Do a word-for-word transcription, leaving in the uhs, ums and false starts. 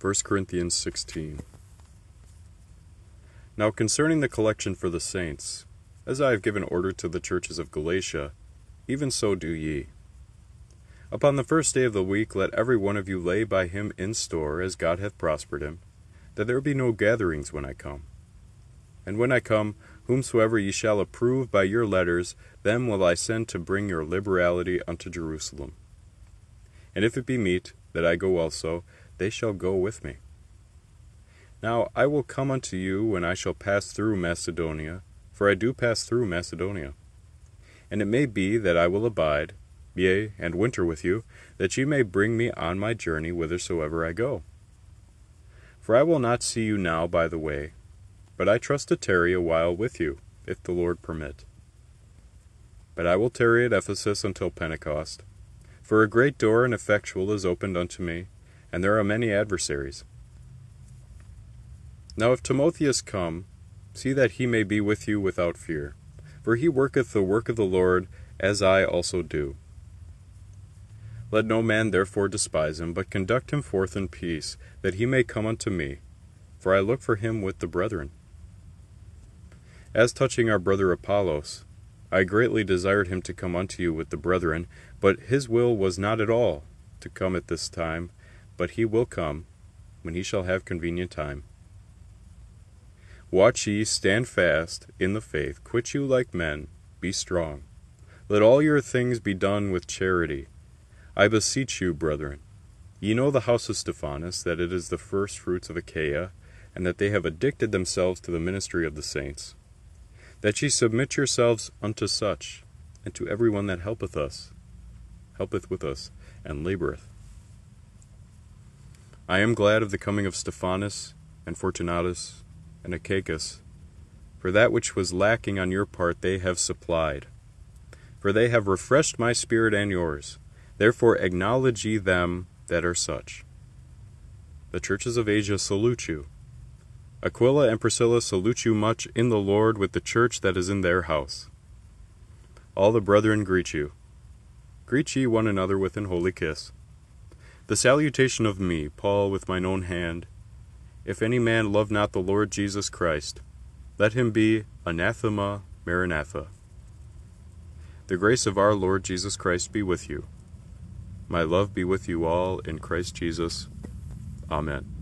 First Corinthians sixteen. Now concerning the collection for the saints, as I have given order to the churches of Galatia, even so do ye. Upon the first day of the week let every one of you lay by him in store, as God hath prospered him, that there be no gatherings when I come. And when I come, whomsoever ye shall approve by your letters, them will I send to bring your liberality unto Jerusalem. And if it be meet that I go also, they shall go with me. Now I will come unto you when I shall pass through Macedonia, for I do pass through Macedonia. And it may be that I will abide, yea, and winter with you, that ye may bring me on my journey whithersoever I go. For I will not see you now by the way, but I trust to tarry a while with you, if the Lord permit. But I will tarry at Ephesus until Pentecost, for a great door and effectual is opened unto me, and there are many adversaries. Now if Timotheus come, see that he may be with you without fear, for he worketh the work of the Lord, as I also do. Let no man therefore despise him, but conduct him forth in peace, that he may come unto me, for I look for him with the brethren. As touching our brother Apollos, I greatly desired him to come unto you with the brethren, but his will was not at all to come at this time, but he will come, when he shall have convenient time. Watch ye, stand fast in the faith, quit you like men, be strong. Let all your things be done with charity. I beseech you, brethren. Ye know the house of Stephanas, that it is the firstfruits of Achaia, and that they have addicted themselves to the ministry of the saints. That ye submit yourselves unto such, and to every one that helpeth us, helpeth with us, and laboureth. I am glad of the coming of Stephanas, and Fortunatus, and Achaicus, for that which was lacking on your part they have supplied. For they have refreshed my spirit and yours. Therefore acknowledge ye them that are such. The churches of Asia salute you. Aquila and Priscilla salute you much in the Lord with the church that is in their house. All the brethren greet you. Greet ye one another with an holy kiss. The salutation of me, Paul, with mine own hand. If any man love not the Lord Jesus Christ, let him be anathema maranatha. The grace of our Lord Jesus Christ be with you. My love be with you all in Christ Jesus. Amen.